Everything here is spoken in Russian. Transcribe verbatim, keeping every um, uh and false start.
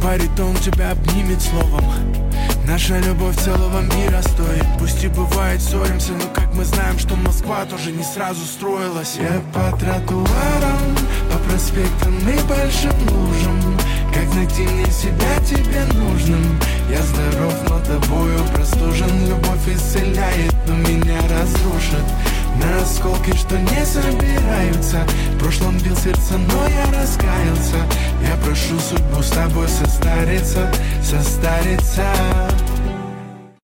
баритон тебя обнимет словом. Наша любовь целого мира стоит. Пусть и бывает ссоримся, но как мы знаем, что Москва тоже не сразу строилась. Я по тротуарам, по проспектам и большим лужам, как найти мне себя тебе нужным. Я здоров, но тобою простужен. Любовь исцеляет, но меня разрушит на осколки, что не собираются. В прошлом бил сердце, но я раскаялся. Я прошу судьбу с тобой состариться, состариться.